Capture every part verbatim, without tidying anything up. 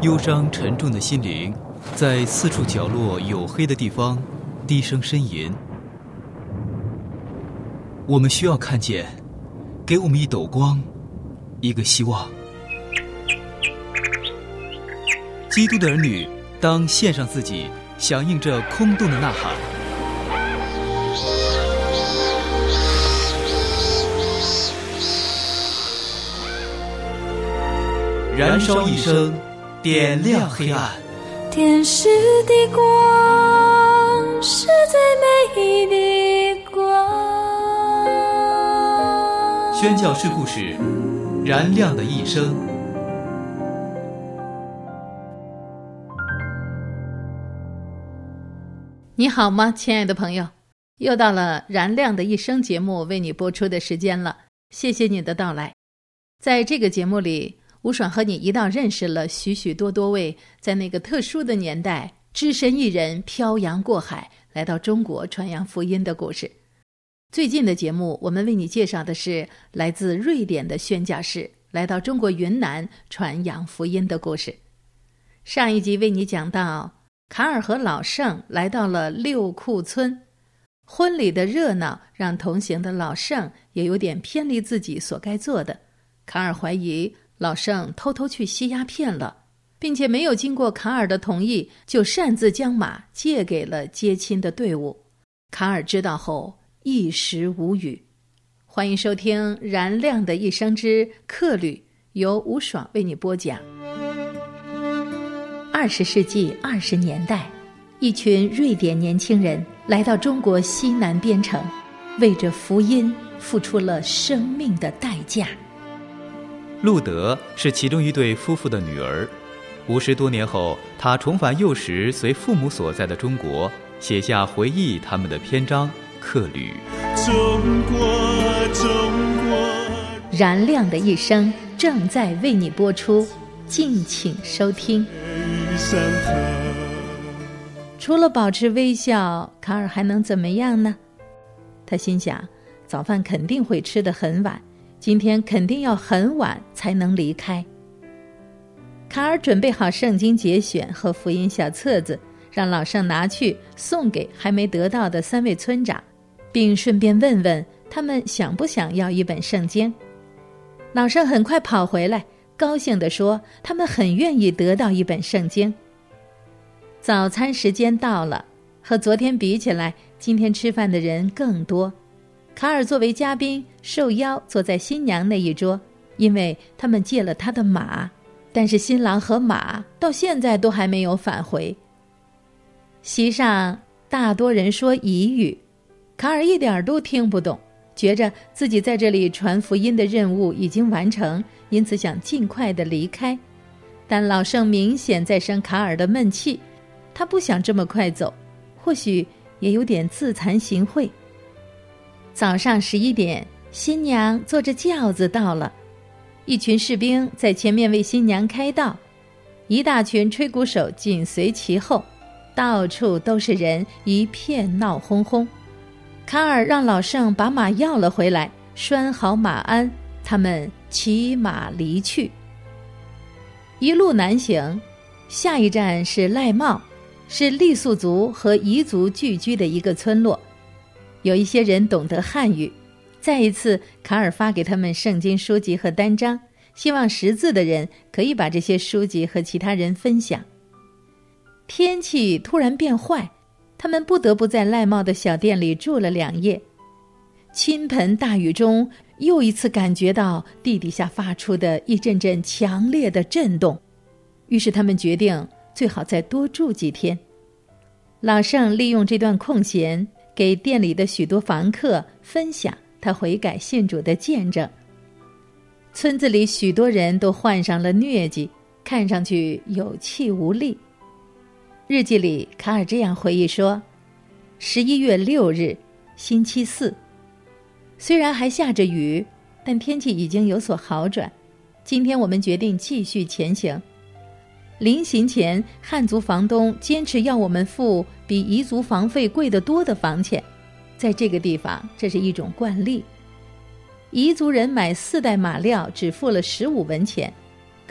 忧伤沉重的心灵在四处角落黝黑的地方低声呻吟。我们需要看见，给我们一斗光，一个希望。基督的儿女当献上自己，响应这空洞的呐喊。燃烧一生，点亮黑暗。 天使的光是最美的光。 宣教士故事，燃亮的一生。 你好吗，亲爱的朋友？又到了燃亮的一生节目为你播出的时间了，谢谢你的到来。在这个节目里，吴爽和你一道认识了许许多多位在那个特殊的年代只身一人漂洋过海来到中国传扬福音的故事。最近的节目我们为你介绍的是来自瑞典的宣教士来到中国云南传扬福音的故事。上一集为你讲到卡尔和老盛来到了六库村，婚礼的热闹让同行的老盛也有点偏离自己所该做的。卡尔怀疑老盛偷偷去吸鸦片了，并且没有经过卡尔的同意就擅自将马借给了接亲的队伍。卡尔知道后一时无语。欢迎收听《燃亮的一生之客旅》，由吴爽为你播讲。二十世纪二十年代，一群瑞典年轻人来到中国西南边城，为着福音付出了生命的代价。 路德是其中一对夫妇的女儿，五十多年后，她重返幼时随父母所在的中国，写下回忆他们的篇章《客旅》。 中国，中国， 燃亮的一生正在为你播出，敬请收听。除了保持微笑，卡尔还能怎么样呢？他心想，早饭肯定会吃得很晚，今天肯定要很晚才能离开。卡尔准备好圣经节选和福音小册子，让老盛拿去送给还没得到的三位村长，并顺便问问他们想不想要一本圣经。老盛很快跑回来，高兴地说他们很愿意得到一本圣经。早餐时间到了，和昨天比起来，今天吃饭的人更多。卡尔作为嘉宾受邀坐在新娘那一桌，因为他们借了他的马，但是新郎和马到现在都还没有返回。席上大多人说彝语，卡尔一点都听不懂，觉着自己在这里传福音的任务已经完成，因此想尽快地离开。但老盛明显在生卡尔的闷气，他不想这么快走，或许也有点自惭形秽。早上十一点，新娘坐着轿子到了，一群士兵在前面为新娘开道，一大群吹鼓手紧随其后，到处都是人，一片闹哄哄。卡尔让老盛把马要了回来，拴好马鞍，他们骑马离去。一路南行，下一站是赖茂，是傈僳族和彝族聚居的一个村落。有一些人懂得汉语，再一次卡尔发给他们圣经书籍和单张，希望识字的人可以把这些书籍和其他人分享。天气突然变坏，他们不得不在赖茂的小店里住了两夜。倾盆大雨中，又一次感觉到地底下发出的一阵阵强烈的震动，于是他们决定最好再多住几天。老盛利用这段空闲，给店里的许多房客分享他悔改信主的见证。村子里许多人都患上了疟疾，看上去有气无力。日记里卡尔这样回忆说，十一月六日，星期四，虽然还下着雨，但天气已经有所好转。今天我们决定继续前行。临行前，汉族房东坚持要我们付比彝族房费贵得多的房钱，在这个地方这是一种惯例。彝族人买四袋马料只付了十五文钱，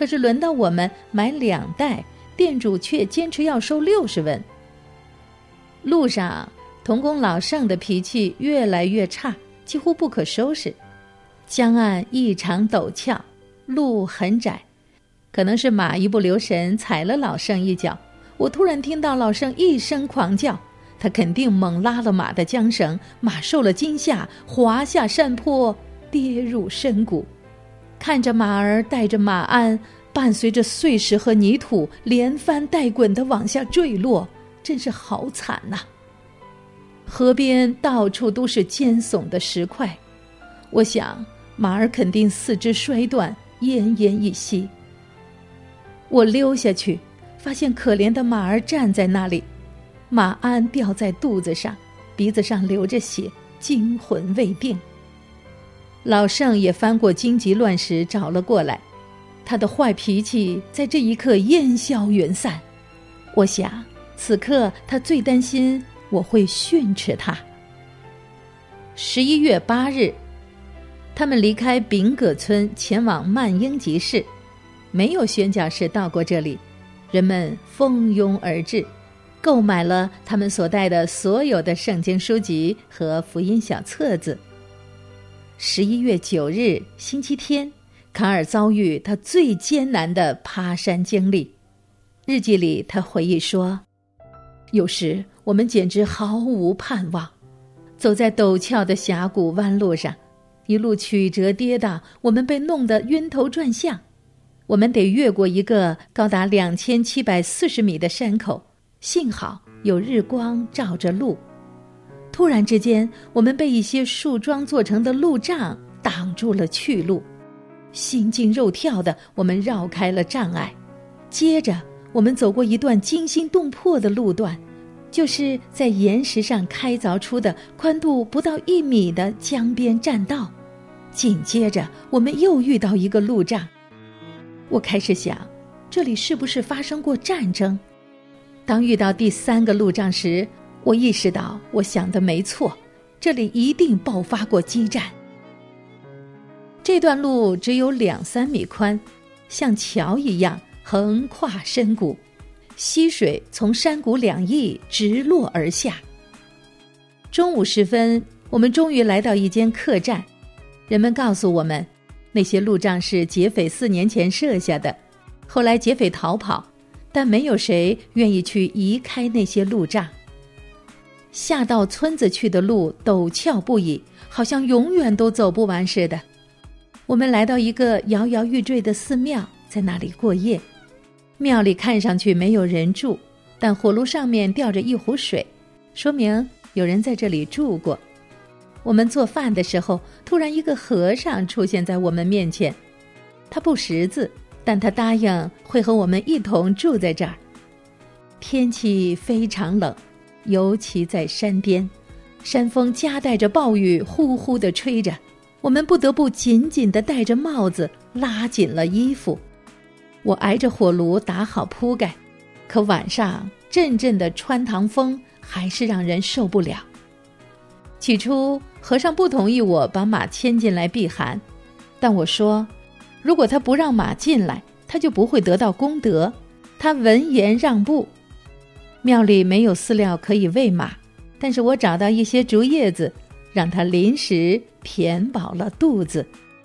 可是轮到我们买两袋，店主却坚持要收六十文。路上，童工老盛的脾气越来越差，几乎不可收拾。江岸异常陡峭，路很窄，可能是马一不留神踩了老盛一脚。我突然听到老盛一声狂叫，他肯定猛拉了马的缰绳，马受了惊吓，滑下山坡，跌入深谷。看着马儿带着马鞍，伴随着碎石和泥土，连翻带滚地往下坠落，真是好惨呐、啊！河边到处都是尖耸的石块，我想马儿肯定四肢摔断，奄奄一息。我溜下去，发现可怜的马儿站在那里，马鞍吊在肚子上，鼻子上流着血，惊魂未定。老盛也翻过荆棘乱石找了过来，他的坏脾气在这一刻烟消云散。我想此刻他最担心我会训斥他。十一月八日，他们离开丙葛村前往曼英集市，没有宣教士到过这里，人们蜂拥而至，购买了他们所带的所有的圣经书籍和福音小册子。十一月九日，星期天，卡尔遭遇他最艰难的爬山经历。日记里他回忆说，有时我们简直毫无盼望，走在陡峭的峡谷弯路上，一路曲折跌宕，我们被弄得晕头转向。我们得越过一个高达两千七百四十米的山口，幸好有日光照着路。突然之间，我们被一些树桩做成的路障挡住了去路，心惊肉跳的我们绕开了障碍。接着我们走过一段惊心动魄的路段，就是在岩石上开凿出的宽度不到一米的江边栈道。紧接着我们又遇到一个路障，我开始想，这里是不是发生过战争？当遇到第三个路障时，我意识到我想的没错，这里一定爆发过激战。这段路只有两三米宽，像桥一样横跨深谷，溪水从山谷两翼直落而下。中午时分，我们终于来到一间客栈，人们告诉我们，那些路障是劫匪四年前设下的，后来劫匪逃跑，但没有谁愿意去移开那些路障。下到村子去的路陡峭不已，好像永远都走不完似的。我们来到一个摇摇欲坠的寺庙，在那里过夜。庙里看上去没有人住，但火炉上面吊着一壶水，说明有人在这里住过。我们做饭的时候，突然一个和尚出现在我们面前，他不识字，但他答应会和我们一同住在这儿。天气非常冷，尤其在山巅，山风夹带着暴雨呼呼地吹着，我们不得不紧紧地戴着帽子，拉紧了衣服。我挨着火炉打好铺盖，可晚上阵阵的穿堂风还是让人受不了。起初和尚不同意我把马牵进来避寒，但我说如果他不让马进来，他就不会得到功德。他闻言让步。庙里没有饲料可以喂马，但是我找到一些竹叶子，让他临时填饱了肚子。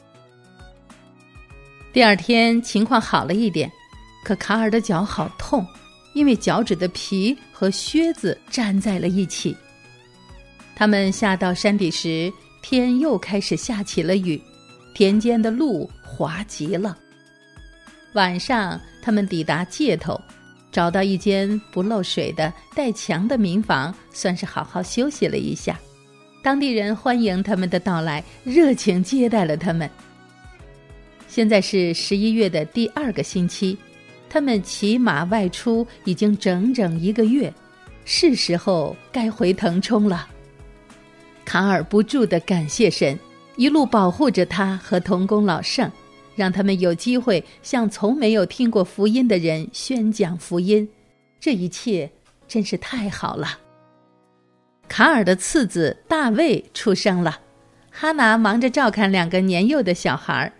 第二天情况好了一点，可卡尔的脚好痛，因为脚趾的皮和靴子粘在了一起。他们下到山底时，天又开始下起了雨，田间的路滑极了。晚上他们抵达界头，找到一间不漏水的带墙的民房，算是好好休息了一下。当地人欢迎他们的到来，热情接待了他们。现在是十一月的第二个星期，他们骑马外出已经整整一个月，是时候该回腾冲了。卡尔不住地感谢神，一路保护着他和童工老盛，让他们有机会向从没有听过福音的人宣讲福音。这一切真是太好了。卡尔的次子大卫出生了，哈拿忙着照看两个年幼的小孩。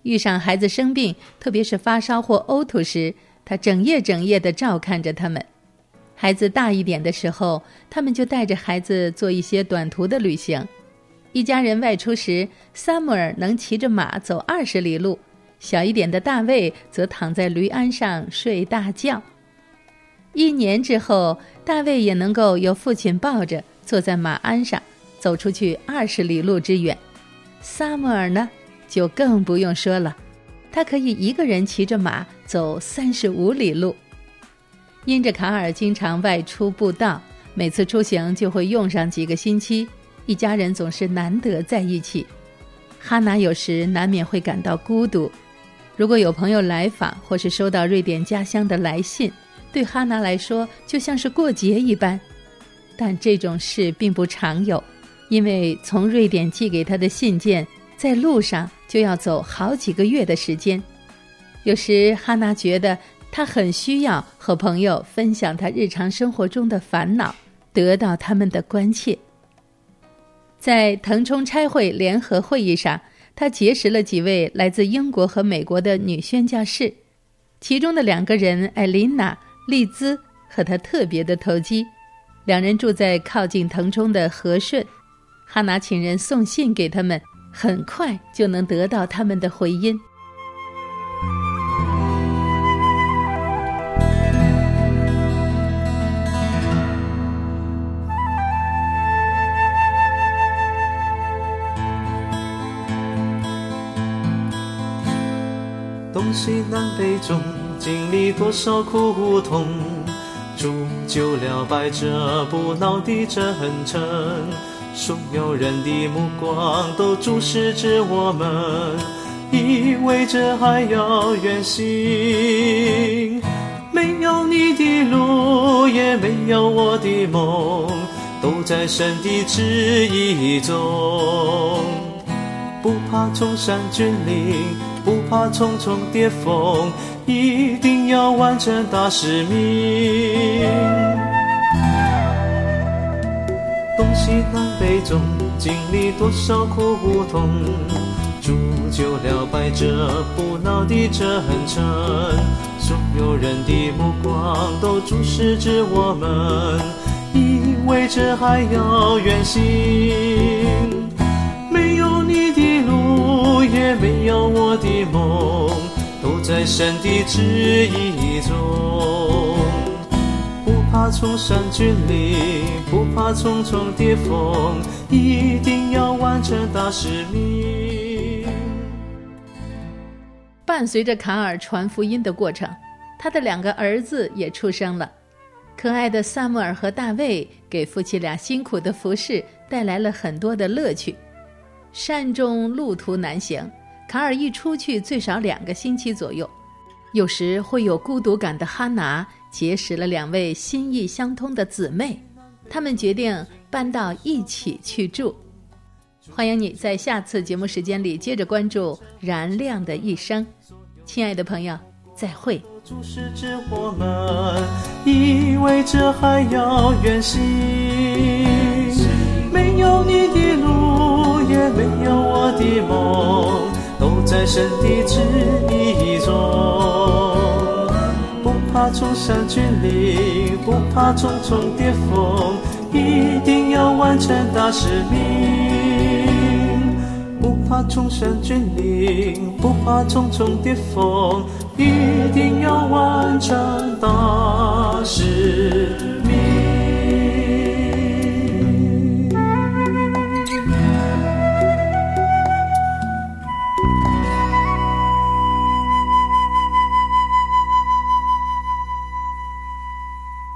遇上孩子生病，特别是发烧或呕吐时，他整夜整夜地照看着他们。孩子大一点的时候，他们就带着孩子做一些短途的旅行。一家人外出时，萨姆尔能骑着马走二十里路，小一点的大卫则躺在驴鞍上睡大觉。一年之后，大卫也能够由父亲抱着坐在马鞍上走出去二十里路之远。萨姆尔呢，就更不用说了，他可以一个人骑着马走三十五里路。因着卡尔经常外出布道，每次出行就会用上几个星期，一家人总是难得在一起。哈娜有时难免会感到孤独，如果有朋友来访或是收到瑞典家乡的来信，对哈娜来说就像是过节一般。但这种事并不常有，因为从瑞典寄给她的信件在路上就要走好几个月的时间。有时哈娜觉得她很需要和朋友分享她日常生活中的烦恼，得到他们的关切。在腾冲差会联合会议上，他结识了几位来自英国和美国的女宣教士，其中的两个人艾琳娜、丽兹和他特别的投机。两人住在靠近腾冲的和顺，哈拿请人送信给他们，很快就能得到他们的回音。 东西南北中经历多少苦痛，铸就了百折不挠的真诚，所有人的目光都注视着我们，意味着还要远行。没有你的路，也没有我的梦，都在神的旨意中。不怕冲山峻岭，不怕重重跌峰，一定要完成大使命。东西南北中经历多少苦痛，铸就了百折不挠的真诚，所有人的目光都注视着我们，意味着还要远行。没有你的路，也没有我的梦，都在神的旨意中。不怕冲山峻岭，不怕重重跌峰，一定要完成大使命。 伴随着卡尔传福音的过程，他的两个儿子也出生了。可爱的萨穆尔和大卫给夫妻俩辛苦的服侍带来了很多的乐趣。山中路途难行，卡尔一出去最少两个星期左右。有时会有孤独感的哈拿结识了两位心意相通的姊妹，他们决定搬到一起去住。欢迎你在下次节目时间里接着关注燃亮的一生。亲爱的朋友，再会。 注视着我们，意味着还要远行。没有你的路，也没有我的梦，都在神的旨意中。不怕冲山峻岭，不怕重重跌峰，一定要完成大使命。不怕冲山峻岭，不怕重重跌峰，一定要完成大